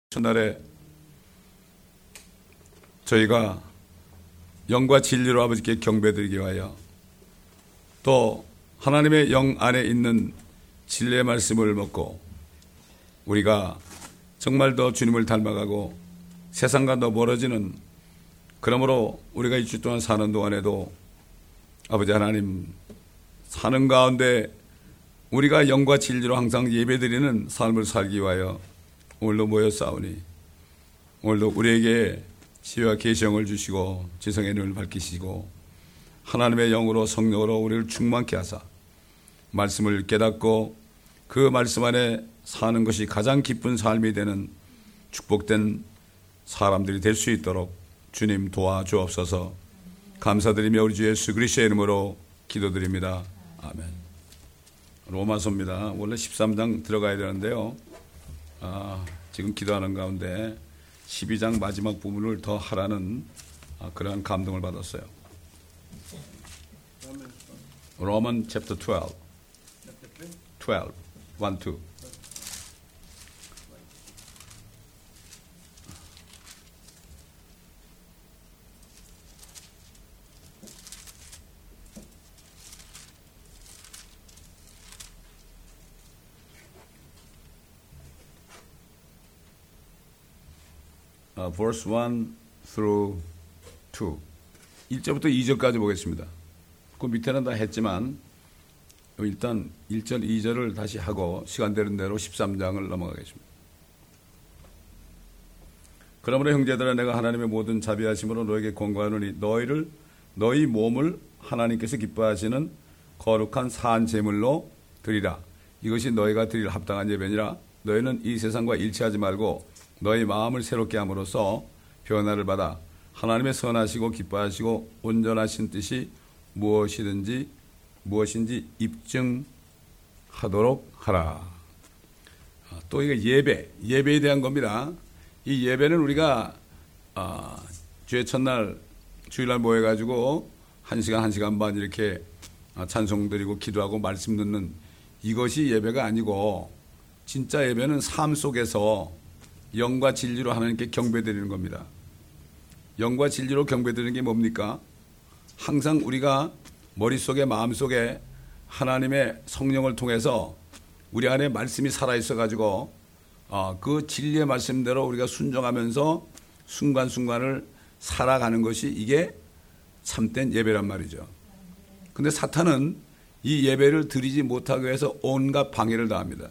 첫날에 저희가 영과 진리로 아버지께 경배드리기 위하여 또 하나님의 영 안에 있는 진리의 말씀을 먹고 우리가 정말 더 주님을 닮아가고 세상과 더 멀어지는, 그러므로 우리가 이 주 동안 사는 동안에도 아버지 하나님 사는 가운데 우리가 영과 진리로 항상 예배드리는 삶을 살기 위하여 오늘도 모여 싸우니 오늘도 우리에게 지혜와 계시형을 주시고 지성의 눈을 밝히시고 하나님의 영으로 성령으로 우리를 충만케 하사 말씀을 깨닫고 그 말씀 안에 사는 것이 가장 기쁜 삶이 되는 축복된 사람들이 될 수 있도록 주님 도와주옵소서. 감사드리며 우리 주 예수 그리스도의 이름으로 기도드립니다. 아멘. 로마서입니다. 원래 13장 들어가야 되는데요. 지금 기도하는 가운데 12장 마지막 부분을 더 하라는 그러한 감동을 받았어요. Roman chapter 12. 12. 1, 2. verse 1 through 2. 1절부터 2절까지 보겠습니다. 그 밑에는 다 했지만 일단 1절, 2절을 다시 하고 시간 되는 대로 13장을 넘어가겠습니다. 그러므로 형제들아, 내가 하나님의 모든 자비하심으로 너에게 권고하노니 너희 몸을 하나님께서 기뻐하시는 거룩한 산 제물로 드리라. 이것이 너희가 드릴 합당한 예배니라. 너희는 이 세상과 일치하지 말고 너희 마음을 새롭게 함으로써 변화를 받아 하나님의 선하시고 기뻐하시고 온전하신 뜻이 무엇인지 입증하도록 하라. 또 이거 예배에 대한 겁니다. 이 예배는 우리가 주의 첫날 주일날 모여가지고 1시간 반 이렇게 찬송 드리고 기도하고 말씀 듣는 이것이 예배가 아니고, 진짜 예배는 삶 속에서 영과 진리로 하나님께 경배드리는 겁니다. 영과 진리로 경배드리는 게 뭡니까? 항상 우리가 머릿속에 마음속에 하나님의 성령을 통해서 우리 안에 말씀이 살아있어가지고 그 진리의 말씀대로 우리가 순종하면서 순간순간을 살아가는 것이 이게 참된 예배란 말이죠. 근데 사탄은 이 예배를 드리지 못하기 위해서 온갖 방해를 다합니다.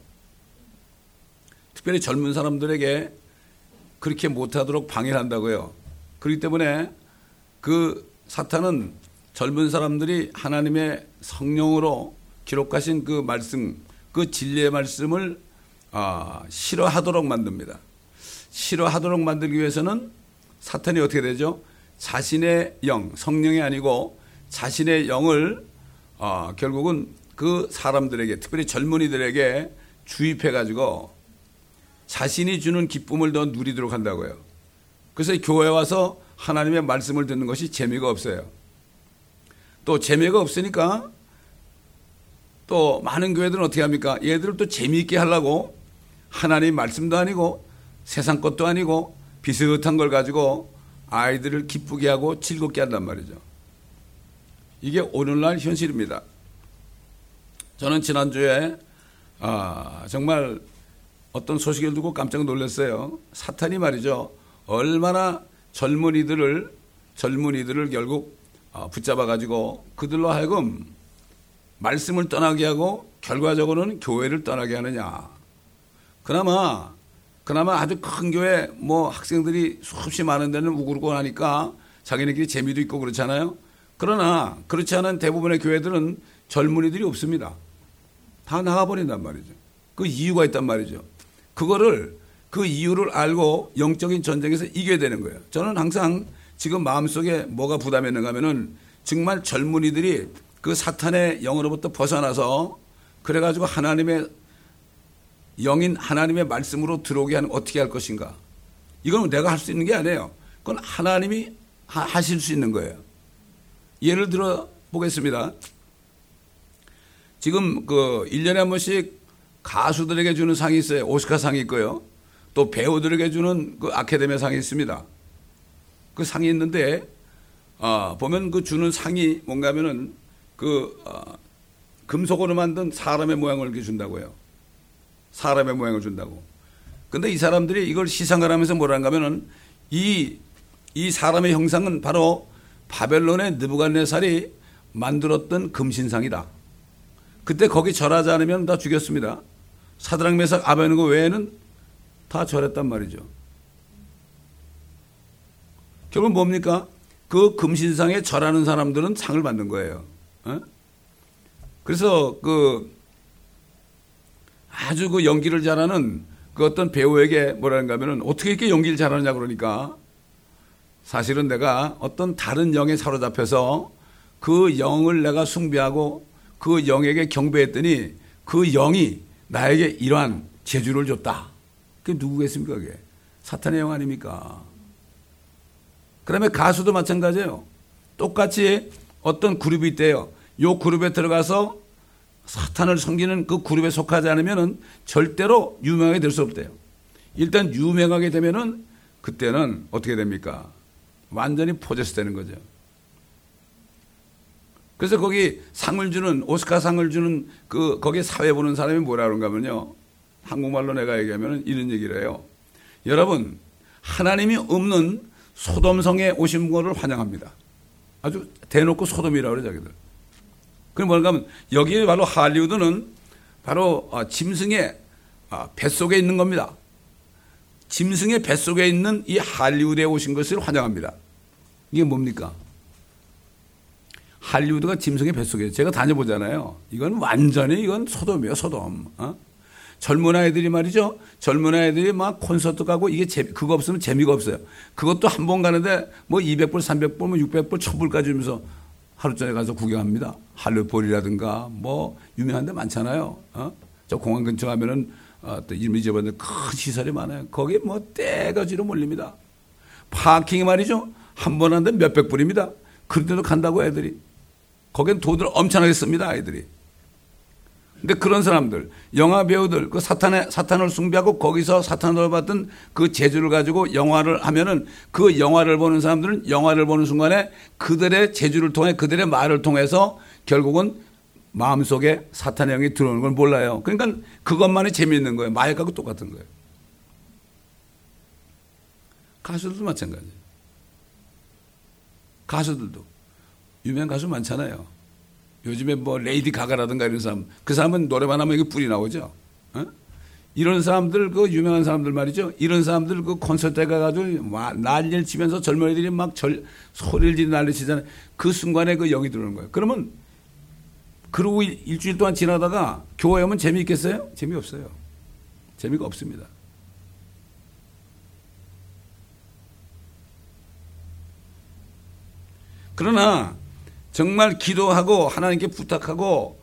특별히 젊은 사람들에게 그렇게 못하도록 방해를 한다고요. 그렇기 때문에 그 사탄은 젊은 사람들이 하나님의 성령으로 기록하신 그 말씀, 그 진리의 말씀을 싫어하도록 만듭니다. 싫어하도록 만들기 위해서는 사탄이 어떻게 되죠? 자신의 영, 성령이 아니고 자신의 영을 결국은 그 사람들에게, 특별히 젊은이들에게 주입해가지고 자신이 주는 기쁨을 더 누리도록 한다고요. 그래서 교회에 와서 하나님의 말씀을 듣는 것이 재미가 없어요. 또 재미가 없으니까 또 많은 교회들은 어떻게 합니까? 얘들을 또 재미있게 하려고 하나님 말씀도 아니고 세상 것도 아니고 비슷한 걸 가지고 아이들을 기쁘게 하고 즐겁게 한단 말이죠. 이게 오늘날 현실입니다. 저는 지난주에 정말 어떤 소식을 듣고 깜짝 놀랐어요. 사탄이 말이죠, 얼마나 젊은이들을 결국 붙잡아가지고 그들로 하여금 말씀을 떠나게 하고 결과적으로는 교회를 떠나게 하느냐. 그나마 아주 큰 교회 학생들이 수없이 많은 데는 우글우글 하니까 자기네끼리 재미도 있고 그렇잖아요. 그러나 그렇지 않은 대부분의 교회들은 젊은이들이 없습니다. 다 나가버린단 말이죠. 그 이유가 있단 말이죠. 그 이유를 알고 영적인 전쟁에서 이겨야 되는 거예요. 저는 항상 지금 마음속에 뭐가 부담했는가 하면은 정말 젊은이들이 그 사탄의 영으로부터 벗어나서 그래가지고 하나님의 영인 하나님의 말씀으로 들어오게 하는 어떻게 할 것인가. 이건 내가 할 수 있는 게 아니에요. 그건 하나님이 하실 수 있는 거예요. 예를 들어 보겠습니다. 지금 1년에 한 번씩 가수들에게 주는 상이 있어요. 오스카상이 있고요. 또 배우들에게 주는 그 아카데미 상이 있습니다. 그 상이 있는데, 보면 그 주는 상이 뭔가 하면은 금속으로 만든 사람의 모양을 이렇게 준다고요. 사람의 모양을 준다고. 근데 이 사람들이 이걸 시상을 하면서 뭐라는가 하면은 이 사람의 형상은 바로 바벨론의 느부갓네살이 만들었던 금신상이다. 그때 거기 절하지 않으면 다 죽였습니다. 사드락 메삭 아베드노고 외에는 다 절했단 말이죠. 결국 뭡니까? 그 금신상에 절하는 사람들은 상을 받는 거예요. 그래서 아주 그 연기를 잘하는 그 어떤 배우에게 뭐라는가 하면은 어떻게 이렇게 연기를 잘하느냐 그러니까 사실은 내가 어떤 다른 영에 사로잡혀서 그 영을 내가 숭배하고 그 영에게 경배했더니 그 영이 나에게 이러한 재주를 줬다. 그게 누구겠습니까? 그게 사탄의 영 아닙니까? 그다음에 가수도 마찬가지예요. 똑같이 어떤 그룹이 있대요. 요 그룹에 들어가서 사탄을 섬기는 그 그룹에 속하지 않으면은 절대로 유명하게 될 수 없대요. 일단 유명하게 되면은 그때는 어떻게 됩니까? 완전히 포제스 되는 거죠. 그래서 거기 상을 주는, 오스카 상을 주는 거기 사회 보는 사람이 뭐라 그런가 하면요. 한국말로 내가 얘기하면은 이런 얘기를 해요. 여러분, 하나님이 없는 소돔성에 오신 거를 환영합니다. 아주 대놓고 소돔이라고 그래, 자기들. 그럼 뭔가 하면 여기 바로 할리우드는 바로 짐승의 뱃속에 있는 겁니다. 짐승의 뱃속에 있는 이 할리우드에 오신 것을 환영합니다. 이게 뭡니까? 할리우드가 짐승의 뱃속에 제가 다녀보잖아요. 이건 완전히 이건 소돔이에요, 소돔. 젊은 아이들이 말이죠. 젊은 아이들이 막 콘서트 가고 이게 그거 없으면 재미가 없어요. 그것도 한 번 가는데 뭐 200불, 300불, 뭐 600불, 1000불까지 주면서 하루 전에 가서 구경합니다. 할로폴이라든가 뭐 유명한 데 많잖아요. 저 공항 근처 가면은 또 이름 잊어버렸는데 큰 시설이 많아요. 거기에 뭐 떼거지로 몰립니다. 파킹이 말이죠. 한 번 하는데 몇백 불입니다. 그런데도 간다고 애들이. 거긴 돈을 엄청나게 씁니다, 아이들이. 근데 그런 사람들, 영화 배우들, 그 사탄을 숭배하고 거기서 사탄을 받던 그 재주를 가지고 영화를 하면은 그 영화를 보는 사람들은 영화를 보는 순간에 그들의 재주를 통해 그들의 말을 통해서 결국은 마음속에 사탄의 영이 들어오는 걸 몰라요. 그러니까 그것만이 재미있는 거예요. 마약하고 똑같은 거예요. 가수들도 마찬가지예요. 가수들도. 유명한 가수 많잖아요. 요즘에 뭐 레이디 가가라든가 이런 사람, 그 사람은 노래만 하면 이게 뿔이 나오죠. 이런 사람들, 그 유명한 사람들 말이죠. 이런 사람들 그 콘서트에 가가지고 난리를 치면서 젊은이들이 막 소리를 지르 난리 치잖아요. 그 순간에 그 영이 들어오는 거예요. 그러면 그러고 일주일 동안 지나다가 교회 오면 재미있겠어요? 재미없어요. 재미가 없습니다. 그러나 정말 기도하고 하나님께 부탁하고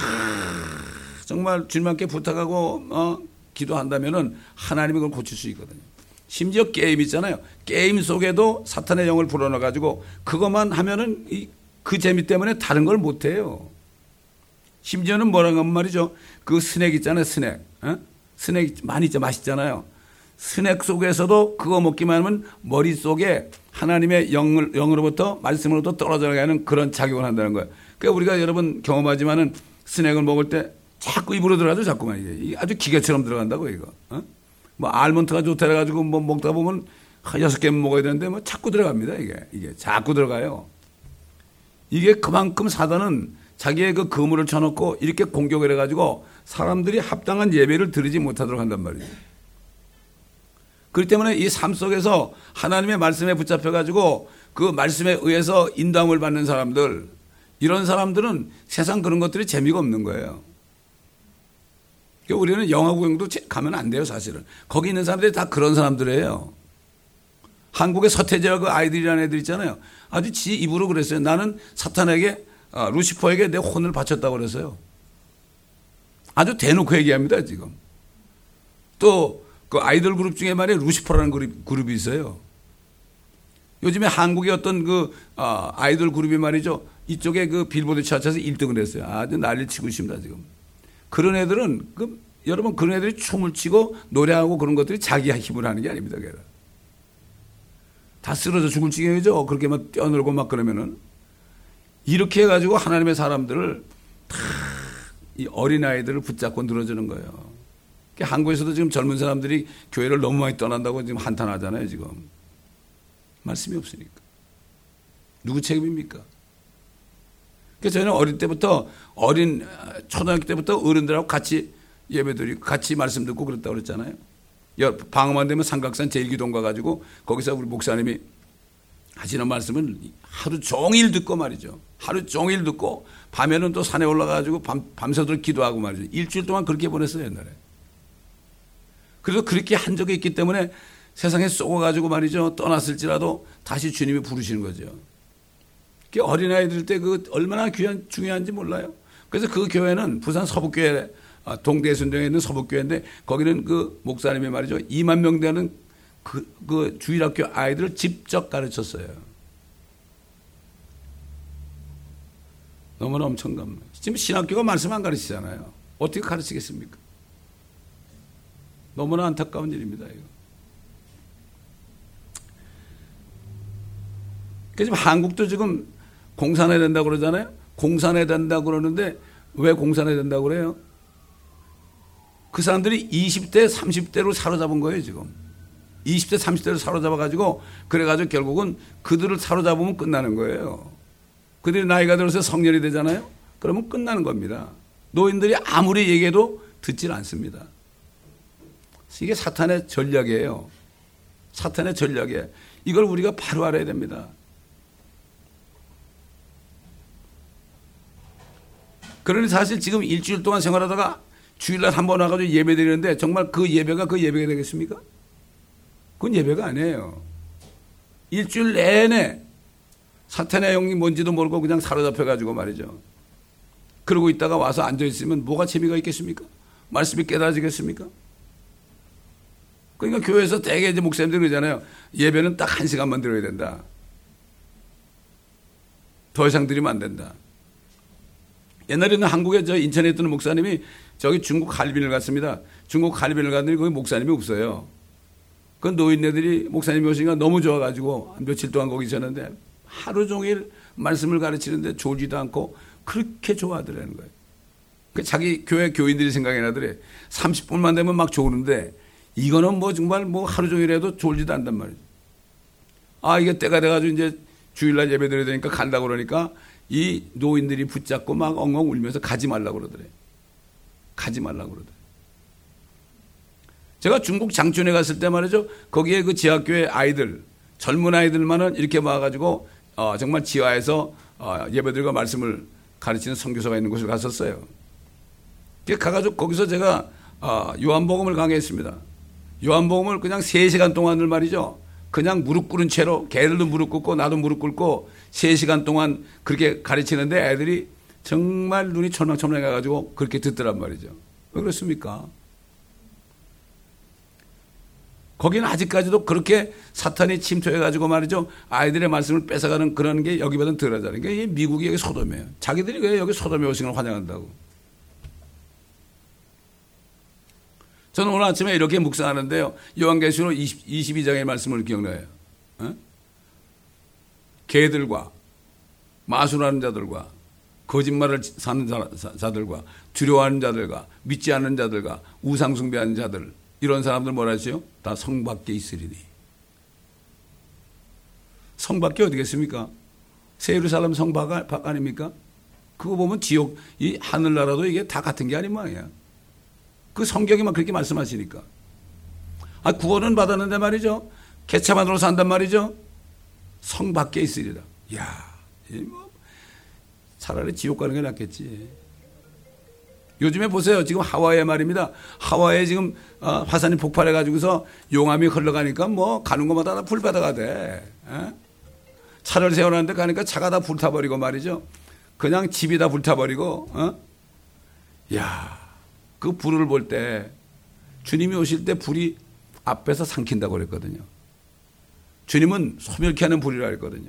정말 주님께 부탁하고 기도한다면은 하나님이 그걸 고칠 수 있거든요. 심지어 게임 있잖아요. 게임 속에도 사탄의 영을 불어넣어 가지고 그것만 하면은 그 재미 때문에 다른 걸 못 해요. 심지어는 뭐라고 하면 말이죠. 그 스낵 있잖아요. 스낵. 스낵 많이 있죠. 맛있잖아요. 스낵 속에서도 그거 먹기만 하면 머릿속에 하나님의 영으로부터 말씀으로부터 떨어져 가는 그런 작용을 한다는 거예요. 그러니까 우리가 여러분 경험하지만은 스낵을 먹을 때 자꾸 입으로 들어가죠. 자꾸만 이게 아주 기계처럼 들어간다고 이거. 뭐 알몬드가 좋다 해가지고 뭐 먹다 보면 6개만 먹어야 되는데 뭐 자꾸 들어갑니다. 이게 자꾸 들어가요. 이게 그만큼 사단은 자기의 그 그물을 쳐놓고 이렇게 공격을 해가지고 사람들이 합당한 예배를 드리지 못하도록 한단 말이에요. 그렇기 때문에 이 삶 속에서 하나님의 말씀에 붙잡혀가지고 그 말씀에 의해서 인도함을 받는 사람들, 이런 사람들은 세상 그런 것들이 재미가 없는 거예요. 그러니까 우리는 영화 구경도 가면 안 돼요, 사실은. 거기 있는 사람들이 다 그런 사람들이에요. 한국의 서태지와 그 아이들이라는 애들 있잖아요. 아주 지 입으로 그랬어요. 나는 사탄에게, 루시퍼에게 내 혼을 바쳤다고 그랬어요. 아주 대놓고 얘기합니다, 지금. 또, 그 아이돌 그룹 중에 말이에요. 루시퍼라는 그룹이 있어요. 요즘에 한국의 어떤 아이돌 그룹이 말이죠. 이쪽에 그 빌보드 차트에서 1등을 했어요. 아주 난리 치고 있습니다, 지금. 그런 애들은 여러분 그런 애들이 춤을 추고 노래하고 그런 것들이 자기 힘으로 하는 게 아닙니다. 다 쓰러져 죽을 지경이죠. 그렇게 막 뛰어놀고 막 그러면은. 이렇게 해가지고 하나님의 사람들을 다 이 어린아이들을 붙잡고 늘어지는 거예요. 그러니까 한국에서도 지금 젊은 사람들이 교회를 너무 많이 떠난다고 지금 한탄하잖아요. 지금. 말씀이 없으니까. 누구 책임입니까? 그래서 저희는 어릴 때부터 초등학교 때부터 어른들하고 같이 예배드리고 같이 말씀 듣고 그랬다고 그랬잖아요. 방어만 되면 삼각산 제일기도원 가가지고 거기서 우리 목사님이 하시는 말씀은 하루 종일 듣고 말이죠. 하루 종일 듣고 밤에는 또 산에 올라가가지고 밤새도록 기도하고 말이죠. 일주일 동안 그렇게 보냈어요, 옛날에. 그래서 그렇게 한 적이 있기 때문에 세상에 쏘아가지고 말이죠. 떠났을지라도 다시 주님이 부르시는 거죠. 어린아이들 때 그 얼마나 중요한지 몰라요. 그래서 그 교회는 부산 서북교회, 동대순동에 있는 서북교회인데 거기는 그 목사님이 말이죠. 2만 명 되는 그 주일학교 아이들을 직접 가르쳤어요. 너무나 엄청난. 지금 신학교가 말씀 안 가르치잖아요. 어떻게 가르치겠습니까? 너무나 안타까운 일입니다. 이거. 그래서 지금 한국도 지금 공산해야 된다고 그러잖아요. 공산해야 된다고 그러는데 왜 공산해야 된다고 그래요? 그 사람들이 20대, 30대로 사로잡은 거예요, 지금. 20대, 30대로 사로잡아가지고 그래가지고 결국은 그들을 사로잡으면 끝나는 거예요. 그들이 나이가 들어서 성년이 되잖아요. 그러면 끝나는 겁니다. 노인들이 아무리 얘기해도 듣질 않습니다. 이게 사탄의 전략이에요. 사탄의 전략이에요. 이걸 우리가 바로 알아야 됩니다. 그러니 사실 지금 일주일 동안 생활하다가 주일날 한 번 와가지고 예배 드리는데 정말 그 예배가 되겠습니까? 그건 예배가 아니에요. 일주일 내내 사탄의 영이 뭔지도 모르고 그냥 사로잡혀가지고 말이죠. 그러고 있다가 와서 앉아있으면 뭐가 재미가 있겠습니까? 말씀이 깨달아지겠습니까? 그러니까 교회에서 대개 이제 목사님들이 그러잖아요. 예배는 딱 1시간만 드려야 된다. 더 이상 드리면 안 된다. 옛날에는 한국에 저 인천에 있던 목사님이 저기 중국 할빈을 갔습니다. 중국 할빈을 갔더니 거기 목사님이 없어요. 그 노인네들이 목사님이 오시니까 너무 좋아가지고 며칠 동안 거기 있었는데 하루 종일 말씀을 가르치는데 졸지도 않고 그렇게 좋아하더라는 거예요. 그 자기 교회 교인들이 생각이 나더래. 30분만 되면 막 좋은데 이거는 뭐 정말 뭐 하루 종일 해도 졸지도 않단 말이죠. 아, 이게 때가 돼가지고 이제 주일날 예배 드려야 되니까 간다고 그러니까 이 노인들이 붙잡고 막 엉엉 울면서 가지 말라고 그러더래. 가지 말라고 그러더래. 제가 중국 장춘에 갔을 때 말이죠. 거기에 그 지하교회 아이들, 젊은 아이들만은 이렇게 와가지고 정말 지하에서 예배들과 말씀을 가르치는 선교사가 있는 곳을 갔었어요. 가가지고 거기서 제가 요한복음을 강의했습니다. 요한복음을 그냥 3시간 동안을 말이죠. 그냥 무릎 꿇은 채로 걔들도 무릎 꿇고 나도 무릎 꿇고 3시간 동안 그렇게 가르치는데 애들이 정말 눈이 철렁철렁해가지고 그렇게 듣더란 말이죠. 왜 그렇습니까? 거기는 아직까지도 그렇게 사탄이 침투해가지고 말이죠. 아이들의 말씀을 뺏어가는 그런 게 여기보다는 덜하잖아요. 그러니까 미국이 여기 소돔이에요. 자기들이 왜 여기 소돔에 오신 걸 환영한다고. 저는 오늘 아침에 이렇게 묵상하는데요. 요한계시록 22장의 말씀을 기억나요. 개들과 마술하는 자들과 거짓말을 사는 자들과 두려워하는 자들과 믿지 않는 자들과 우상숭배하는 자들 이런 사람들 뭐라 하죠? 다 성 밖에 있으리니. 성 밖에 어디겠습니까? 새 예루살렘 성 밖 아닙니까? 그거 보면 지옥, 이 하늘나라도 이게 다 같은 게 아닌 모양이야. 그 성경이만 그렇게 말씀하시니까. 구원은 받았는데 말이죠. 개차반으로 산단 말이죠. 성 밖에 있으리라. 이야, 뭐 차라리 지옥 가는 게 낫겠지. 요즘에 보세요. 지금 하와이에 말입니다. 하와이에 지금 화산이 폭발해가지고서 용암이 흘러가니까 뭐 가는 곳마다 다 불바다가 돼. 차를 세워놨는데 가니까 차가 다 불타버리고 말이죠. 그냥 집이 다 불타버리고. 이야, 그 불을 볼 때 주님이 오실 때 불이 앞에서 삼킨다고 그랬거든요. 주님은 소멸케 하는 불이라 그랬거든요.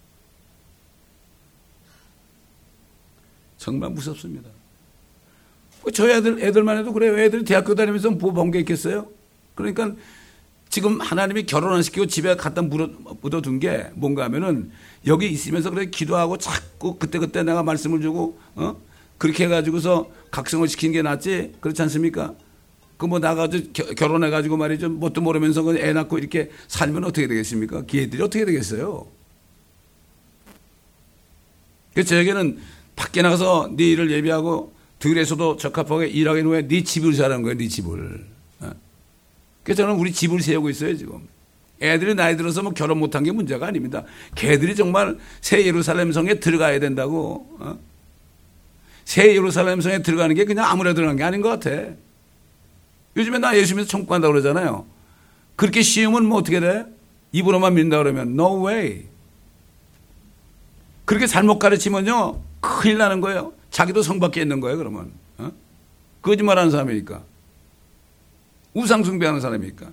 정말 무섭습니다. 저 애들만 해도 그래요. 애들이 대학교 다니면서 뭐 본 게 있겠어요? 그러니까 지금 하나님이 결혼 안 시키고 집에 갖다 묻어둔 게 뭔가 하면은 여기 있으면서 그래 기도하고 자꾸 그때그때 내가 말씀을 주고, 그렇게 해가지고서 각성을 시키는 게 낫지. 그렇지 않습니까? 그 뭐 나가지고 결혼해가지고 말이죠. 뭣도 모르면서 애 낳고 이렇게 살면 어떻게 되겠습니까? 걔들이 어떻게 되겠어요? 그래서 저에게는 밖에 나가서 네 일을 예비하고 들에서도 적합하게 일하기 위해 네 집을 사는 거예요. 네 집을. 그래서 저는 우리 집을 세우고 있어요 지금. 애들이 나이 들어서 뭐 결혼 못한 게 문제가 아닙니다. 걔들이 정말 새 예루살렘 성에 들어가야 된다고. 새 예루살렘 성에 들어가는 게 그냥 아무나 들어간 게 아닌 것 같아. 요즘에 나 예수 믿어서 천국 간다고 그러잖아요. 그렇게 쉬우면 뭐 어떻게 돼? 입으로만 믿는다 그러면 no way. 그렇게 잘못 가르치면요 큰일 나는 거예요. 자기도 성 밖에 있는 거예요 그러면. 거짓말하는 사람이니까. 우상 숭배하는 사람이니까.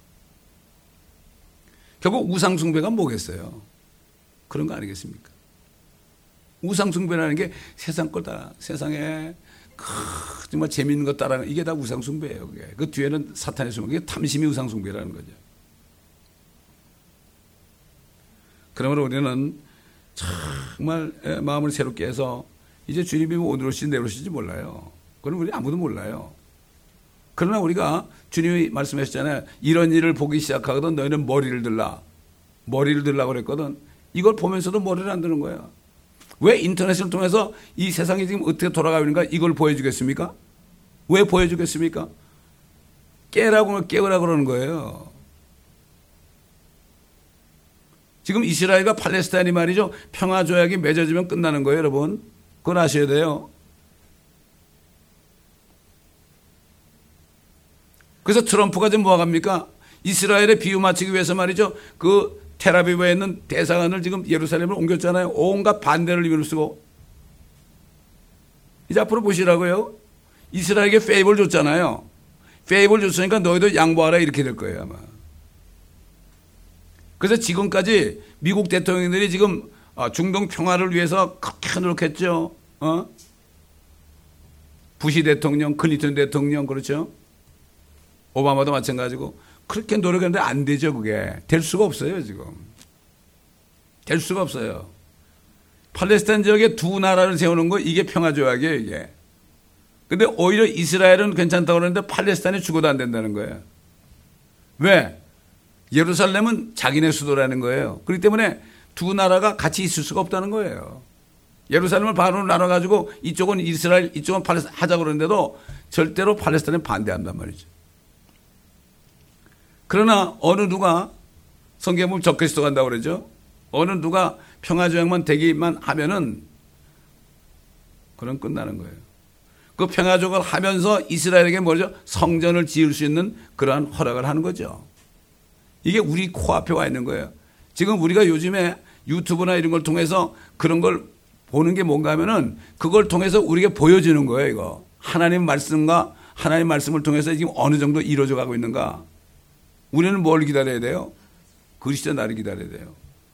결국 우상 숭배가 뭐겠어요? 그런 거 아니겠습니까? 우상 숭배라는 게 세상 거다. 세상에 정말 재밌는 것 따라 이게 다 우상 숭배예요. 그게. 그 뒤에는 사탄의 숭배. 그게 탐심이 우상 숭배라는 거죠. 그러므로 우리는 정말 마음을 새롭게 해서 이제 주님이 오늘 오실지 내일 오실지 몰라요. 그건 우리 아무도 몰라요. 그러나 우리가 주님이 말씀하셨잖아요. 이런 일을 보기 시작하거든 너희는 머리를 들라. 머리를 들라고 그랬거든. 이걸 보면서도 머리를 안 드는 거예요. 왜 인터넷을 통해서 이 세상이 지금 어떻게 돌아가고 있는가 이걸 보여주겠습니까? 왜 보여주겠습니까? 깨라고 깨우라고 그러는 거예요. 지금 이스라엘과 팔레스타인이 말이죠. 평화조약이 맺어지면 끝나는 거예요 여러분. 그건 아셔야 돼요. 그래서 트럼프가 지금 뭐 합니까? 이스라엘에 비유 맞추기 위해서 말이죠. 그 텔아비브에 있는 대사관을 지금 예루살렘으로 옮겼잖아요. 온갖 반대를 이루고. 이제 앞으로 보시라고요. 이스라엘에게 페이블 줬잖아요. 페이블 줬으니까 너희도 양보하라 이렇게 될 거예요 아마. 그래서 지금까지 미국 대통령들이 지금 중동 평화를 위해서 그렇게 노력했죠. 부시 대통령, 클린턴 대통령 그렇죠. 오바마도 마찬가지고 그렇게 노력했는데 안 되죠. 그게 될 수가 없어요 지금. 될 수가 없어요. 팔레스타인 지역에 두 나라를 세우는 거 이게 평화조약이에요 이게. 근데 오히려 이스라엘은 괜찮다고 그러는데 팔레스타인이 죽어도 안 된다는 거예요. 왜? 예루살렘은 자기네 수도라는 거예요. 그렇기 때문에 두 나라가 같이 있을 수가 없다는 거예요. 예루살렘을 반으로 나눠가지고 이쪽은 이스라엘 이쪽은 팔레스타인 하자고 그러는데도 절대로 팔레스타인은 반대한단 말이죠. 그러나 어느 누가 성경에 보면 적그리스도 간다고 그러죠. 어느 누가 평화조약만 되기만 하면은 그럼 끝나는 거예요. 그 평화조약을 하면서 이스라엘에게 뭐죠? 성전을 지을 수 있는 그러한 허락을 하는 거죠. 이게 우리 코앞에 와 있는 거예요. 지금 우리가 요즘에 유튜브나 이런 걸 통해서 그런 걸 보는 게 뭔가 하면은 그걸 통해서 우리에게 보여주는 거예요, 이거. 하나님 말씀과 하나님 말씀을 통해서 지금 어느 정도 이루어져 가고 있는가. 우리는 뭘 기다려야 돼요? 그리스도 나를 기다려야 돼요.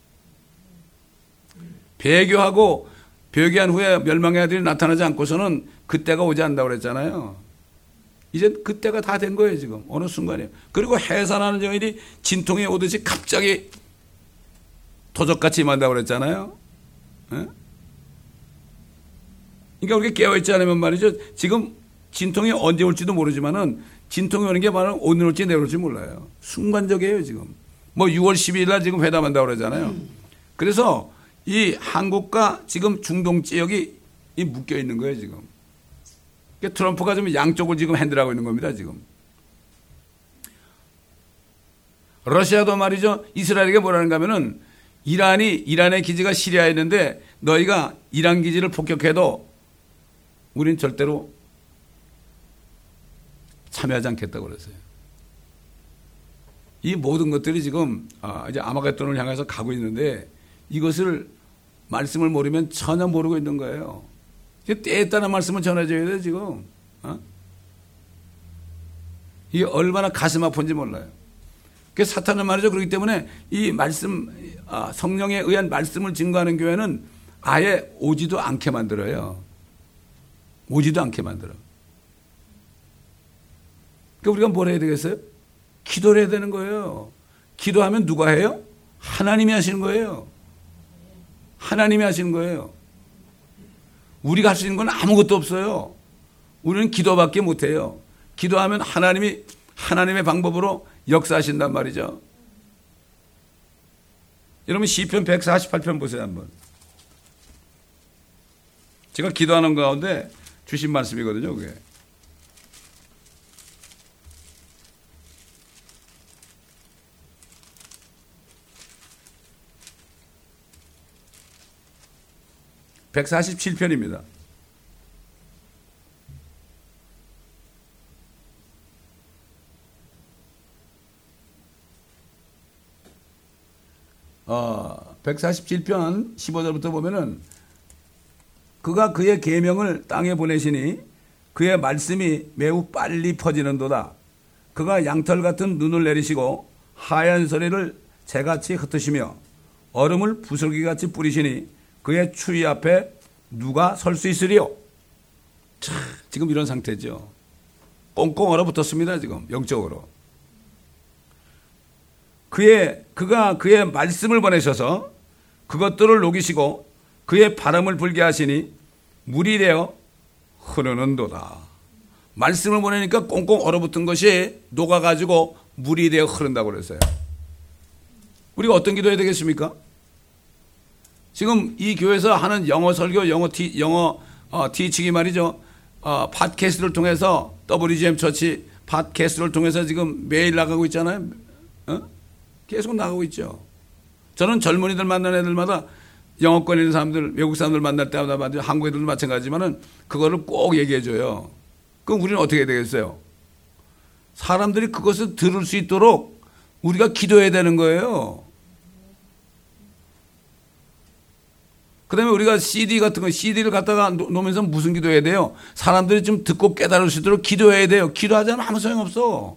배교하고 배교한 후에 멸망의 아들이 나타나지 않고서는 그때가 오지 않는다고 그랬잖아요. 이제 그때가 다 된 거예요, 지금. 어느 순간이에요. 그리고 해산하는 정일이 진통이 오듯이 갑자기 도적같이 임한다고 그랬잖아요. 네? 그러니까 우리가 깨어있지 않으면 말이죠. 지금 진통이 언제 올지도 모르지만은 진통이 오는 게 바로 오늘 올지 내일 올지 몰라요. 순간적이에요, 지금. 뭐 6월 12일 날 지금 회담한다고 그러잖아요. 그래서 이 한국과 지금 중동 지역이 묶여 있는 거예요, 지금. 그러니까 트럼프가 지금 양쪽을 지금 핸들하고 있는 겁니다, 지금. 러시아도 말이죠. 이스라엘에게 뭐라는가 하면은 이란의 기지가 시리아에 있는데 너희가 이란 기지를 폭격해도 우린 절대로 참여하지 않겠다고 그랬어요. 이 모든 것들이 지금 이제 아마겟돈을 향해서 가고 있는데 이것을 말씀을 모르면 전혀 모르고 있는 거예요. 때에 따른 말씀을 전해줘야 돼요, 지금. 이게 얼마나 가슴 아픈지 몰라요. 그래서 사탄은 말이죠. 그렇기 때문에 이 말씀, 성령에 의한 말씀을 증거하는 교회는 아예 오지도 않게 만들어요. 오지도 않게 만들어. 그러니까 우리가 뭘 해야 되겠어요? 기도를 해야 되는 거예요. 기도하면 누가 해요? 하나님이 하시는 거예요. 하나님이 하시는 거예요. 우리가 할 수 있는 건 아무것도 없어요. 우리는 기도밖에 못해요. 기도하면 하나님이 하나님의 방법으로 역사하신단 말이죠. 여러분 시편 148편 보세요 한번. 제가 기도하는 가운데 주신 말씀이거든요. 그게. (147편입니다) (147편) 15절부터 보면은 그가 그의 계명을 땅에 보내시니 그의 말씀이 매우 빨리 퍼지는도다. 그가 양털 같은 눈을 내리시고 하얀 서리를 재같이 흩으시며 얼음을 부스러기같이 뿌리시니 그의 추위 앞에 누가 설 수 있으리요? 자, 지금 이런 상태죠. 꽁꽁 얼어붙었습니다. 지금 영적으로. 그가 그의 말씀을 보내셔서 그것들을 녹이시고 그의 바람을 불게 하시니 물이 되어 흐르는도다. 말씀을 보내니까 꽁꽁 얼어붙은 것이 녹아가지고 물이 되어 흐른다고 그랬어요. 우리가 어떤 기도해야 되겠습니까? 지금 이 교회에서 하는 영어 설교, 영어 티칭이 말이죠. 팟캐스트를 통해서 WGM 처치 팟캐스트를 통해서 지금 매일 나가고 있잖아요. 계속 나가고 있죠. 저는 젊은이들 만나는 애들마다 영어권 있는 사람들, 외국 사람들 만날 때마다 한국 애들도 마찬가지지만은 그거를 꼭 얘기해 줘요. 그럼 우리는 어떻게 해야 되겠어요? 사람들이 그것을 들을 수 있도록 우리가 기도해야 되는 거예요. 그 다음에 우리가 CD 같은 거, CD를 갖다가 놓으면서 무슨 기도해야 돼요? 사람들이 좀 듣고 깨달을 수 있도록 기도해야 돼요. 기도하지 않으면 아무 소용없어.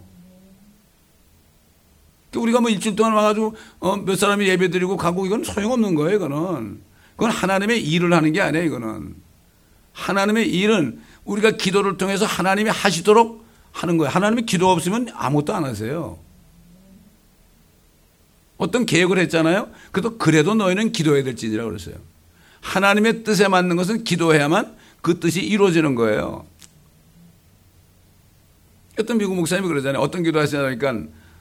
우리가 뭐 일주일 동안 와가지고 몇 사람이 예배 드리고 가고 이건 소용없는 거예요. 이거는. 그건 하나님의 일을 하는 게 아니에요. 이거는. 하나님의 일은 우리가 기도를 통해서 하나님이 하시도록 하는 거예요. 하나님이 기도 없으면 아무것도 안 하세요. 어떤 계획을 했잖아요. 그래도 너희는 기도해야 될지니라고 그랬어요. 하나님의 뜻에 맞는 것은 기도해야만 그 뜻이 이루어지는 거예요. 어떤 미국 목사님이 그러잖아요. 어떤 기도 하시냐니까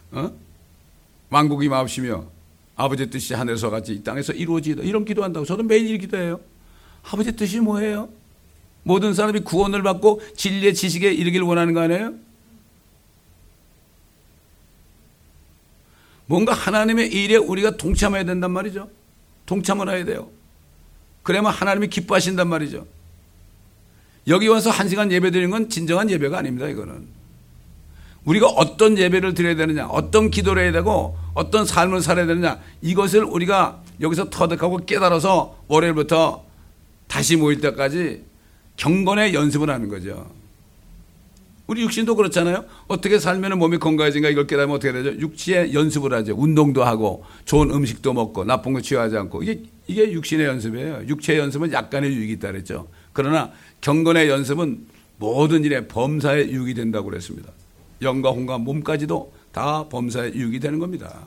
만국이 마옵시며 아버지의 뜻이 하늘에서 같이 이 땅에서 이루어지다. 이런 기도한다고. 저도 매일 기도해요. 아버지의 뜻이 뭐예요? 모든 사람이 구원을 받고 진리의 지식에 이르길 원하는 거 아니에요? 뭔가 하나님의 일에 우리가 동참해야 된단 말이죠. 동참을 해야 돼요. 그래야만 하나님이 기뻐하신단 말이죠. 여기 와서 1시간 예배 드리는 건 진정한 예배가 아닙니다. 이거는. 우리가 어떤 예배를 드려야 되느냐, 어떤 기도를 해야 되고 어떤 삶을 살아야 되느냐, 이것을 우리가 여기서 터득하고 깨달아서 월요일부터 다시 모일 때까지 경건의 연습을 하는 거죠. 우리 육신도 그렇잖아요. 어떻게 살면 몸이 건강해진가 이걸 깨달으면 어떻게 되죠? 육체의 연습을 하죠. 운동도 하고 좋은 음식도 먹고 나쁜 거 취하지 않고. 이게 육신의 연습이에요. 육체의 연습은 약간의 유익이 있다 그랬죠. 그러나 경건의 연습은 모든 일에 범사에 유익이 된다고 그랬습니다. 영과 혼과 몸까지도 다 범사에 유익이 되는 겁니다.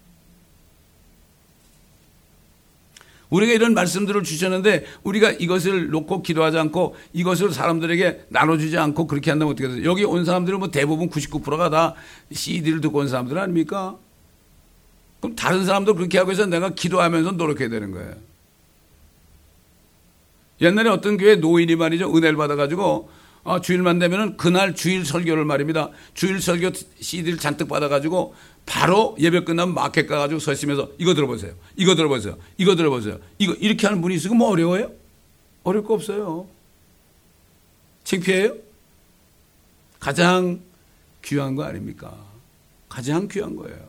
우리가 이런 말씀들을 주셨는데 우리가 이것을 놓고 기도하지 않고 이것을 사람들에게 나눠주지 않고 그렇게 한다면 어떻게 돼요? 여기 온 사람들은 뭐 대부분 99%가 다 CD를 듣고 온 사람들 아닙니까? 그럼 다른 사람도 그렇게 하고 해서 내가 기도하면서 노력해야 되는 거예요. 옛날에 어떤 교회 노인이 말이죠. 은혜를 받아가지고 주일만 되면은 그날 주일 설교를 말입니다. 주일 설교 CD를 잔뜩 받아가지고 바로 예배 끝나면 마켓 가가지고 서 있으면서 이거 들어보세요. 이거 들어보세요. 이거 들어보세요. 이거 이렇게 하는 분이 있으면 뭐 어려워요? 어려울 거 없어요. 창피해요? 가장 귀한 거 아닙니까? 가장 귀한 거예요.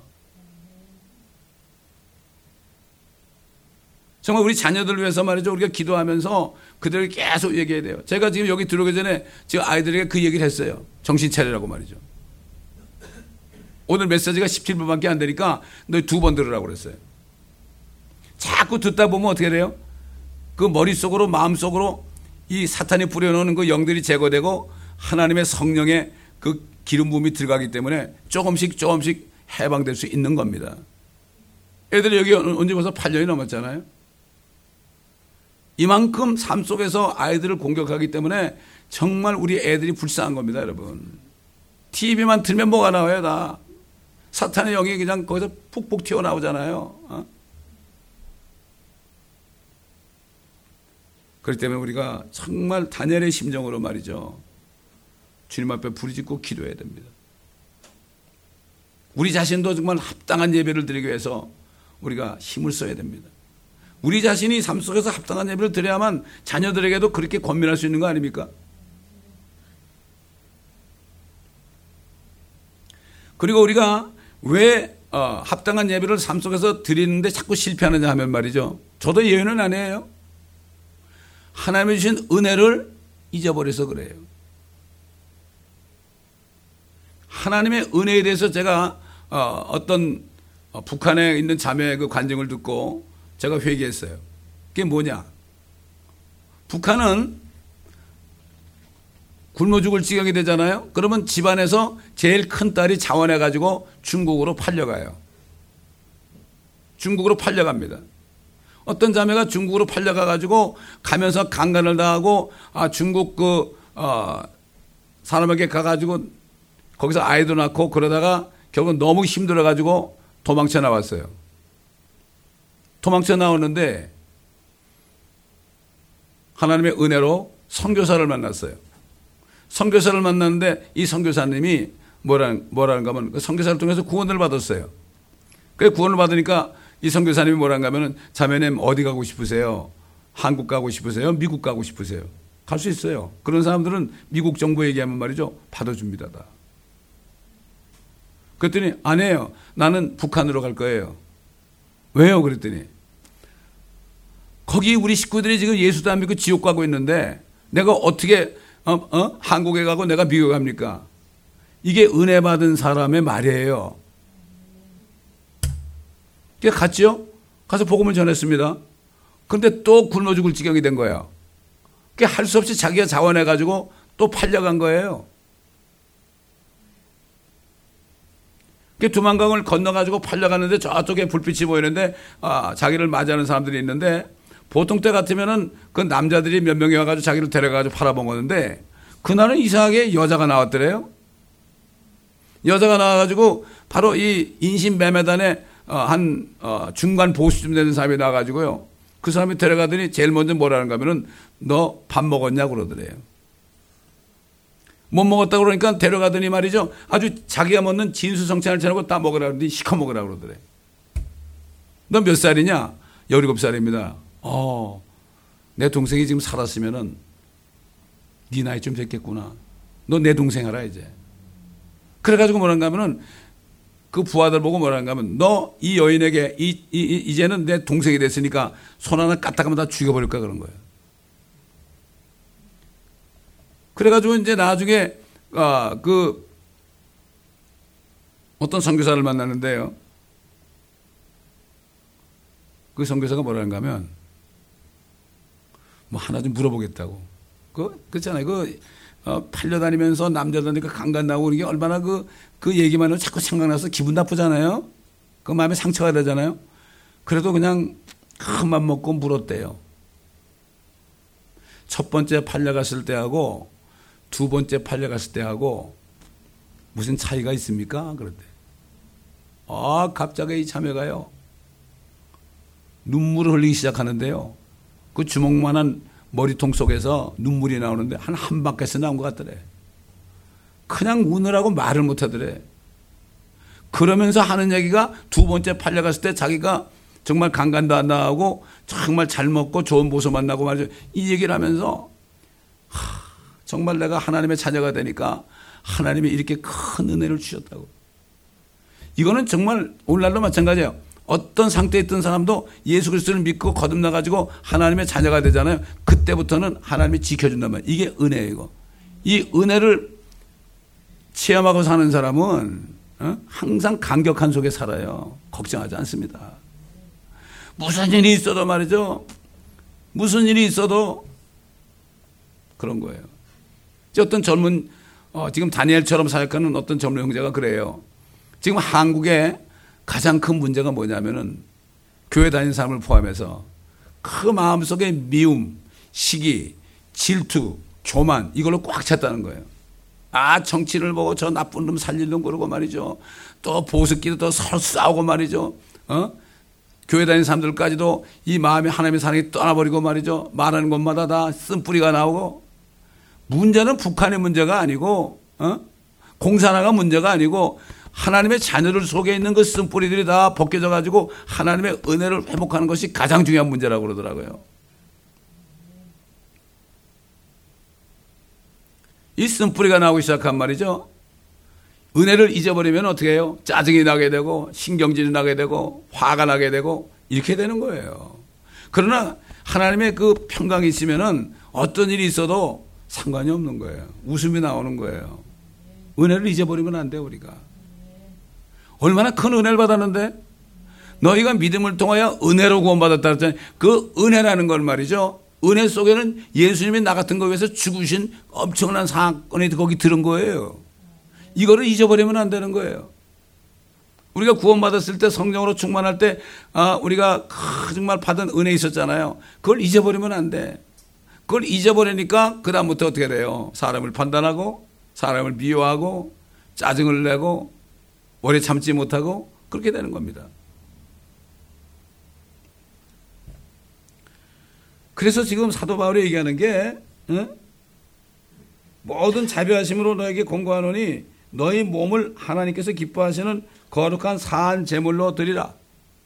정말 우리 자녀들을 위해서 말이죠. 우리가 기도하면서 그들에게 계속 얘기해야 돼요. 제가 지금 여기 들어오기 전에 지금 아이들에게 그 얘기를 했어요. 정신 차리라고 말이죠. 오늘 메시지가 17분밖에 안 되니까 너희 2번 들으라고 그랬어요. 자꾸 듣다 보면 어떻게 돼요? 그 머릿속으로 마음속으로 이 사탄이 뿌려놓는 그 영들이 제거되고 하나님의 성령의 그 기름 부음이 들어가기 때문에 조금씩 해방될 수 있는 겁니다. 애들이 여기 언제 벌써 8년이 넘었잖아요. 이만큼 삶 속에서 아이들을 공격하기 때문에 정말 우리 애들이 불쌍한 겁니다, 여러분. TV만 틀면 뭐가 나와요, 다. 사탄의 영이 그냥 거기서 푹푹 튀어나오잖아요. 그렇기 때문에 우리가 정말 다니엘의 심정으로 말이죠. 주님 앞에 부르짖고 기도해야 됩니다. 우리 자신도 정말 합당한 예배를 드리기 위해서 우리가 힘을 써야 됩니다. 우리 자신이 삶 속에서 합당한 예배를 드려야만 자녀들에게도 그렇게 권면할 수 있는 거 아닙니까? 그리고 우리가 왜 합당한 예배를 삶 속에서 드리는데 자꾸 실패하느냐 하면 말이죠. 저도 예외는 아니에요. 하나님이 주신 은혜를 잊어버려서 그래요. 하나님의 은혜에 대해서 제가 어떤 북한에 있는 자매의 그 간증을 듣고 제가 회개했어요. 그게 뭐냐? 북한은 굶어 죽을 지경이 되잖아요. 그러면 집안에서 제일 큰 딸이 자원해가지고 중국으로 팔려가요. 중국으로 팔려갑니다. 어떤 자매가 중국으로 팔려가가지고 가면서 강간을 당하고 중국 사람에게 가가지고 거기서 아이도 낳고 그러다가 결국 너무 힘들어가지고 도망쳐 나왔어요. 도망쳐 나오는데 하나님의 은혜로 선교사를 만났어요. 선교사를 만났는데 이 선교사님이 뭐라는가 하면 그 선교사를 통해서 구원을 받았어요. 그 구원을 받으니까 이 선교사님이 뭐라는가 하면 자매님 어디 가고 싶으세요? 한국 가고 싶으세요? 미국 가고 싶으세요? 갈 수 있어요. 그런 사람들은 미국 정부 얘기하면 말이죠. 받아줍니다. 다. 그랬더니 아니에요. 나는 북한으로 갈 거예요. 왜요? 그랬더니 거기 우리 식구들이 지금 예수도 안 믿고 지옥 가고 있는데 내가 어떻게 한국에 가고 내가 미국에 갑니까? 이게 은혜 받은 사람의 말이에요. 갔죠? 가서 복음을 전했습니다. 그런데 또 굶어 죽을 지경이 된 거예요. 할 수 없이 자기가 자원해가지고 또 팔려간 거예요. 두만강을 건너가지고 팔려갔는데 저쪽에 불빛이 보이는데 자기를 맞이하는 사람들이 있는데 보통 때 같으면은 그 남자들이 몇 명이 와가지고 자기를 데려가지고 팔아먹었는데 그날은 이상하게 여자가 나왔더래요. 여자가 나와가지고 바로 이 인신매매단에 한 중간 보수쯤 되는 사람이 나와가지고요. 그 사람이 데려가더니 제일 먼저 뭐라는가 하면은 너 밥 먹었냐고 그러더래요. 못 먹었다고 그러니까 데려가더니 말이죠. 아주 자기가 먹는 진수성찬을 차려고 다 먹으라 그러더니 시커 먹으라 그러더래. 너 몇 살이냐? 17살입니다. 내 동생이 지금 살았으면은 네 나이 좀 됐겠구나. 너 내 동생 알아 이제. 그래가지고 뭐란가 하면은 그 부하들 보고 뭐란가 하면 너 이 여인에게 이제는 내 동생이 됐으니까 손 하나 까딱하면 다 죽여버릴까 그런 거예요. 그래가지고 이제 나중에 그 어떤 선교사를 만났는데요. 그 선교사가 뭐라는가 하면 뭐 하나 좀 물어보겠다고. 그렇잖아요. 팔려다니면서 남자들니까 강간 나오고 그런 게 얼마나 그 얘기만 하면 자꾸 생각나서 기분 나쁘잖아요. 그 마음에 상처가 되잖아요. 그래도 그냥 큰 맘 먹고 물었대요. 첫 번째 팔려갔을 때하고 두 번째 팔려갔을 때하고 무슨 차이가 있습니까? 그랬대. 갑자기 이 자매가요. 눈물을 흘리기 시작하는데요. 그 주먹만한 머리통 속에서 눈물이 나오는데 한 바퀴에서 나온 것 같더래. 그냥 우느라고 말을 못 하더래. 그러면서 하는 얘기가 두 번째 팔려갔을 때 자기가 정말 강간도 안 나오고 정말 잘 먹고 좋은 모습만 나고 말이죠. 이 얘기를 하면서 정말 내가 하나님의 자녀가 되니까 하나님이 이렇게 큰 은혜를 주셨다고. 이거는 정말 오늘날도 마찬가지예요. 어떤 상태에 있던 사람도 예수 그리스도를 믿고 거듭나가지고 하나님의 자녀가 되잖아요. 그때부터는 하나님이 지켜준단 말이에요. 이게 은혜예요. 이거. 이 은혜를 체험하고 사는 사람은 항상 감격한 속에 살아요. 걱정하지 않습니다. 무슨 일이 있어도 말이죠. 무슨 일이 있어도 그런 거예요. 어떤 젊은 지금 다니엘처럼 사역하는 어떤 젊은 형제가 그래요. 지금 한국의 가장 큰 문제가 뭐냐면은 교회 다니는 사람을 포함해서 그 마음속에 미움, 시기, 질투, 교만 이걸로 꽉 찼다는 거예요. 정치를 보고 저 나쁜 놈 살릴 놈 그러고 말이죠. 또 보석기도 또 서로 싸우고 말이죠. 교회 다니는 사람들까지도 이 마음에 하나님의 사랑이 떠나버리고 말이죠. 말하는 것마다 다 쓴뿌리가 나오고, 문제는 북한의 문제가 아니고 공산화가 문제가 아니고 하나님의 자녀들 속에 있는 그 쓴뿌리들이 다 벗겨져 가지고 하나님의 은혜를 회복하는 것이 가장 중요한 문제라고 그러더라고요. 이 쓴뿌리가 나오기 시작한 말이죠. 은혜를 잊어버리면 어떻게 해요? 짜증이 나게 되고 신경질이 나게 되고 화가 나게 되고 이렇게 되는 거예요. 그러나 하나님의 그 평강이 있으면은 어떤 일이 있어도 상관이 없는 거예요. 웃음이 나오는 거예요. 은혜를 잊어버리면 안 돼요, 우리가. 얼마나 큰 은혜를 받았는데? 너희가 믿음을 통하여 은혜로 구원받았다 했잖아요. 그 은혜라는 걸 말이죠. 은혜 속에는 예수님이 나 같은 거 위해서 죽으신 엄청난 사건이 거기 들은 거예요. 이거를 잊어버리면 안 되는 거예요. 우리가 구원받았을 때 성령으로 충만할 때 우리가 정말 받은 은혜 있었잖아요. 그걸 잊어버리면 안 돼. 그걸 잊어버리니까 그 다음부터 어떻게 돼요? 사람을 판단하고 사람을 미워하고 짜증을 내고 오래 참지 못하고 그렇게 되는 겁니다. 그래서 지금 사도 바울이 얘기하는 게 모든 자비하심으로 너에게 공고하노니 너희 몸을 하나님께서 기뻐하시는 거룩한 사한 제물로 드리라.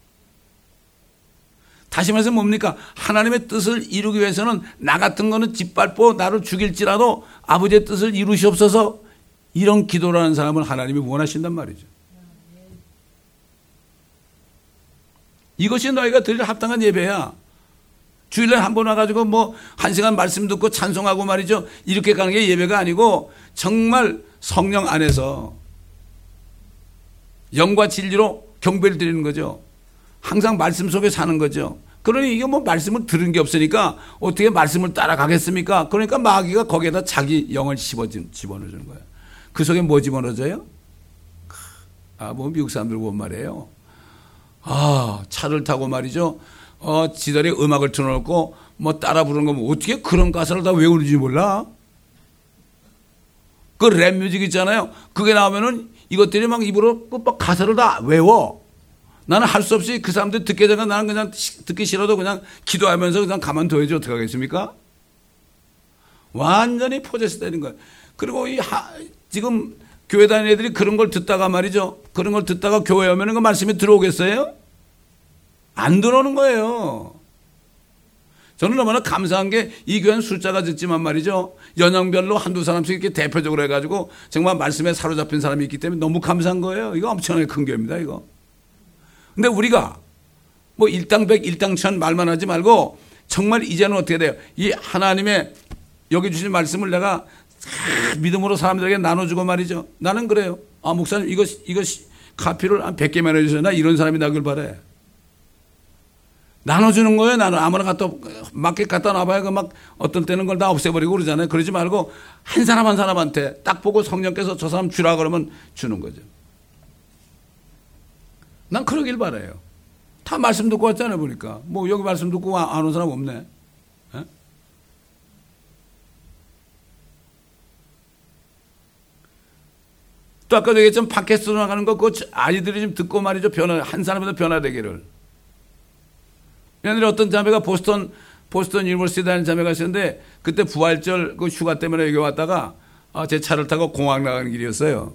다시 말해서 뭡니까? 하나님의 뜻을 이루기 위해서는 나 같은 거는 짓밟고 나를 죽일지라도 아버지의 뜻을 이루시옵소서, 이런 기도를 하는 사람을 하나님이 원하신단 말이죠. 이것이 너희가 드릴 합당한 예배야. 주일날 한 번 와가지고 뭐 1시간 말씀 듣고 찬송하고 말이죠. 이렇게 가는 게 예배가 아니고 정말 성령 안에서 영과 진리로 경배를 드리는 거죠. 항상 말씀 속에 사는 거죠. 그러니 이게 뭐 말씀을 들은 게 없으니까 어떻게 말씀을 따라가겠습니까? 그러니까 마귀가 거기에다 자기 영을 집어넣어주는 거예요. 그 속에 뭐 집어넣어줘요? 뭐 미국 사람들 보면 말이에요. 차를 타고 말이죠. 지들이 음악을 틀어놓고 뭐 따라 부르는 거면 어떻게 그런 가사를 다 외우는지 몰라? 그 랩 뮤직 있잖아요. 그게 나오면은 이것들이 막 입으로 막 가사를 다 외워. 나는 할 수 없이 그 사람들 듣게 되면 나는 그냥 듣기 싫어도 그냥 기도하면서 그냥 가만둬야지 어떻게 하겠습니까? 완전히 포제스 되는 거예요. 그리고 지금 교회 다니는 애들이 그런 걸 듣다가 말이죠. 그런 걸 듣다가 교회 오면 그 말씀이 들어오겠어요? 안 들어오는 거예요. 저는 너무나 감사한 게 이 교회는 숫자가 적지만 말이죠. 연령별로 한두 사람씩 이렇게 대표적으로 해가지고 정말 말씀에 사로잡힌 사람이 있기 때문에 너무 감사한 거예요. 이거 엄청나게 큰 교회입니다, 이거. 근데 우리가 뭐 일당백, 일당천 말만 하지 말고 정말 이제는 어떻게 돼요? 이 하나님의 여기 주신 말씀을 내가 믿음으로 사람들에게 나눠주고 말이죠. 나는 그래요. 목사님 이거 카피를 한 100개만 해주세요. 나 이런 사람이 나길 바래. 나눠주는 거예요. 나는 아무나 마켓 갖다 놔봐야 막 어떤 때는 걸 다 없애버리고 그러잖아요. 그러지 말고 한 사람 한 사람한테 딱 보고 성령께서 저 사람 주라 그러면 주는 거죠. 난 그러길 바라요. 다 말씀 듣고 왔잖아요, 보니까. 뭐 여기 말씀 듣고 안 온 사람 없네. 에? 또 아까도 얘기했지만 팟캐스트로 나가는 거 그거 아이들이 좀 듣고 말이죠. 한 사람에도 변화되기를. 옛날에 어떤 자매가 보스턴 유니버시티 다니는 자매가 있었는데 그때 부활절 그 휴가 때문에 여기 왔다가 제 차를 타고 공항 나가는 길이었어요.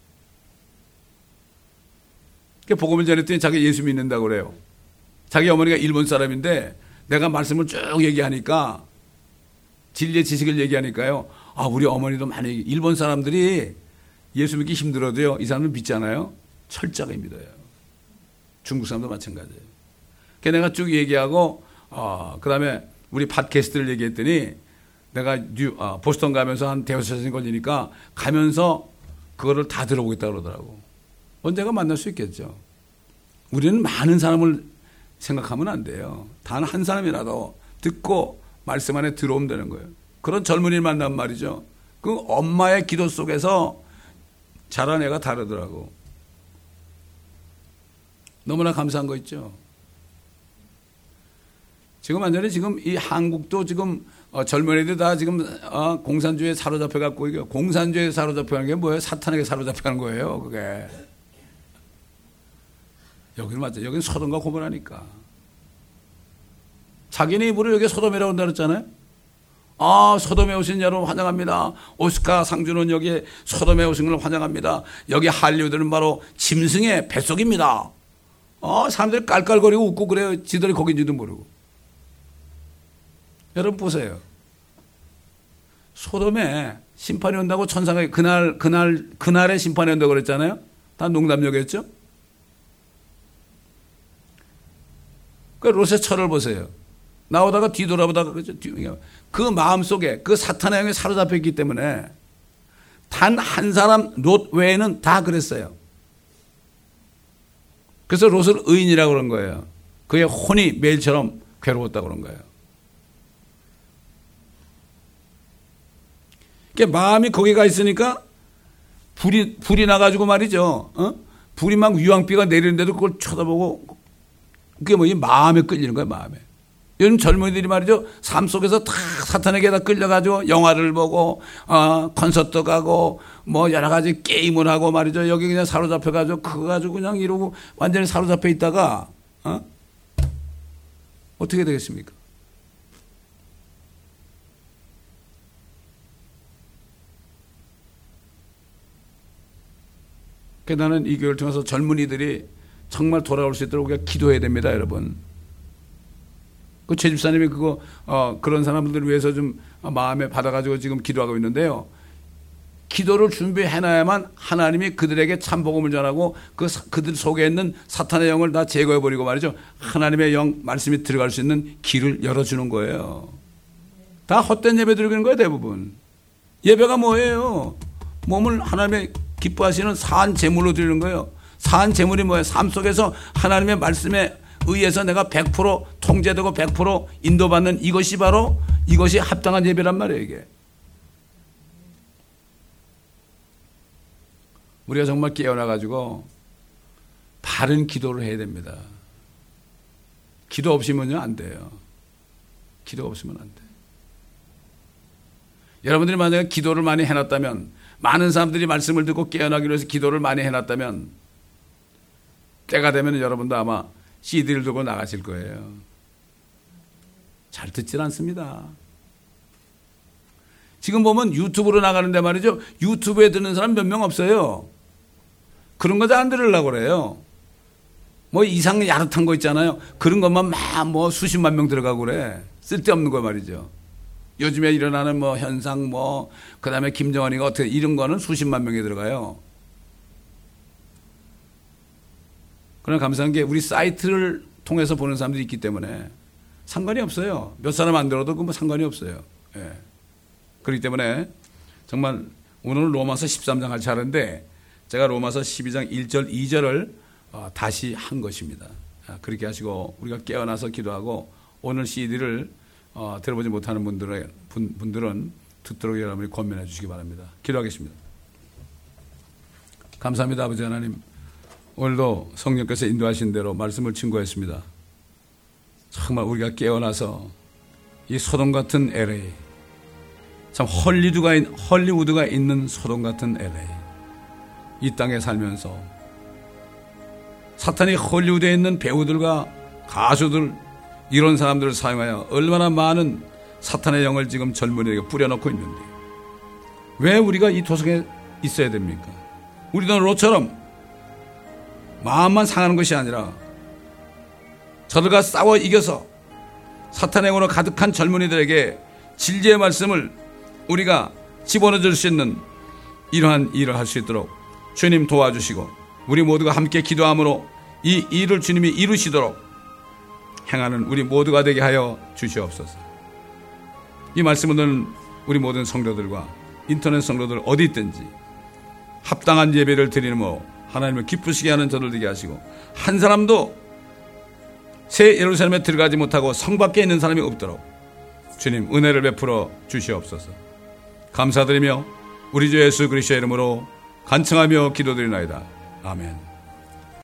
복음을 전했더니 자기 예수 믿는다고 그래요. 자기 어머니가 일본 사람인데 내가 말씀을 쭉 얘기하니까 진리의 지식을 얘기하니까요. 우리 어머니도 많이 일본 사람들이 예수 믿기 힘들어도요. 이 사람들 믿잖아요. 철저하게 믿어요. 중국 사람도 마찬가지예요. 그래서 내가 쭉 얘기하고 그다음에 우리 팟캐스트를 얘기했더니 내가 보스턴 가면서 한 대여섯 시간 걸리니까 가면서 그거를 다 들어보겠다 그러더라고. 언제가 만날 수 있겠죠. 우리는 많은 사람을 생각하면 안 돼요. 단 한 사람이라도 듣고 말씀 안에 들어오면 되는 거예요. 그런 젊은이를 만나면 말이죠. 그 엄마의 기도 속에서 자란 애가 다르더라고. 너무나 감사한 거 있죠. 지금 완전히 지금 이 한국도 지금 젊은이들 다 지금 공산주의에 사로잡혀 갖고, 이게 공산주의에 사로잡혀 가는 게 뭐예요? 사탄에게 사로잡혀 가는 거예요, 그게. 여기는 맞죠. 여기는 소돔과 고모라니까. 자기네 입으로 여기 소돔이라고 한다 그랬잖아요. 소돔에 오신 여러분 환영합니다. 오스카 상주는 여기 소돔에 오신 걸 환영합니다. 여기 할리우드는 바로 짐승의 뱃속입니다. 사람들이 깔깔거리고 웃고 그래요. 지들이 거긴지도 모르고. 여러분 보세요. 소돔에 심판이 온다고 천사가 그날에 심판이 온다고 그랬잖아요. 다 농담력이었죠. 그 롯의 철을 보세요. 나오다가 뒤돌아보다가 그렇죠. 그 마음속에 그 사탄의 영에 사로잡혀 있기 때문에 단 한 사람 롯 외에는 다 그랬어요. 그래서 롯을 의인이라고 그런 거예요. 그의 혼이 매일처럼 괴로웠다고 그런 거예요. 그러니까 마음이 거기가 있으니까 불이 나가지고 말이죠. 불이 막 유황비가 내리는데도 그걸 쳐다보고, 그게 뭐 이 마음에 끌리는 거예요, 마음에. 요즘 젊은이들이 말이죠. 삶 속에서 다 사탄에게 다 끌려가지고 영화를 보고, 콘서트 가고, 뭐 여러 가지 게임을 하고 말이죠. 여기 그냥 사로잡혀가지고, 그거 가지고 그냥 이러고 완전히 사로잡혀 있다가, 어떻게 되겠습니까? 그래서 나는 이 교회를 통해서 젊은이들이 정말 돌아올 수 있도록 우리가 기도해야 됩니다, 여러분. 그 최 집사님이 그런 사람들을 위해서 좀 마음에 받아가지고 지금 기도하고 있는데요. 기도를 준비해놔야만 하나님이 그들에게 참 복음을 전하고 그들 속에 있는 사탄의 영을 다 제거해버리고 말이죠. 하나님의 영 말씀이 들어갈 수 있는 길을 열어주는 거예요. 다 헛된 예배 드리는 거예요, 대부분. 예배가 뭐예요? 몸을 하나님의 기뻐하시는 사한 제물로 드리는 거예요. 사한 제물이 뭐예요? 삶 속에서 하나님의 말씀에 의해서 내가 100% 통제되고 100% 인도받는 이것이 바로 이것이 합당한 예배란 말이에요, 이게. 우리가 정말 깨어나가지고 바른 기도를 해야 됩니다. 기도 없이면요, 안 돼요. 기도 없으면 안 돼요. 여러분들이 만약에 기도를 많이 해놨다면, 많은 사람들이 말씀을 듣고 깨어나기로 해서 기도를 많이 해놨다면, 때가 되면 여러분도 아마 CD를 들고 나가실 거예요. 잘 듣질 않습니다. 지금 보면 유튜브로 나가는데 말이죠. 유튜브에 듣는 사람 몇 명 없어요. 그런 거 잘 안 들으려고 그래요. 뭐 이상 야릇한 거 있잖아요. 그런 것만 막 뭐 수십만 명 들어가고 그래. 쓸데없는 거 말이죠. 요즘에 일어나는 뭐 현상 뭐 그다음에 김정은이가 어떻게 이런 거는 수십만 명이 들어가요. 그러나 감사한 게 우리 사이트를 통해서 보는 사람들이 있기 때문에 상관이 없어요. 몇 사람 안 들어도 그 뭐 상관이 없어요. 예. 그렇기 때문에 정말 오늘은 로마서 13장 할 차례인데 제가 로마서 12장 1절 2절을 다시 한 것입니다. 그렇게 하시고 우리가 깨어나서 기도하고 오늘 CD를 들어보지 못하는 분들은 듣도록 여러분이 권면해 주시기 바랍니다. 기도하겠습니다. 감사합니다, 아버지 하나님. 오늘도 성령께서 인도하신 대로 말씀을 증거했습니다. 정말 우리가 깨어나서 이 소돔 같은 LA, 참 헐리우드가 있는 소돔 같은 LA, 이 땅에 살면서 사탄이 헐리우드에 있는 배우들과 가수들 이런 사람들을 사용하여 얼마나 많은 사탄의 영을 지금 젊은이에게 뿌려놓고 있는데 왜 우리가 이 도성에 있어야 됩니까? 우리도 롯처럼 마음만 상하는 것이 아니라 저들과 싸워 이겨서 사탄의 영으로 가득한 젊은이들에게 진리의 말씀을 우리가 집어넣어줄 수 있는 이러한 일을 할 수 있도록 주님 도와주시고 우리 모두가 함께 기도함으로 이 일을 주님이 이루시도록 행하는 우리 모두가 되게 하여 주시옵소서. 이 말씀은 우리 모든 성도들과 인터넷 성도들 어디 있든지 합당한 예배를 드리므로 하나님을 기쁘시게 하는 저들 되게 하시고 한 사람도 새 예루살렘에 들어가지 못하고 성 밖에 있는 사람이 없도록 주님 은혜를 베풀어 주시옵소서. 감사드리며 우리 주 예수 그리스도의 이름으로 간청하며 기도드리나이다. 아멘.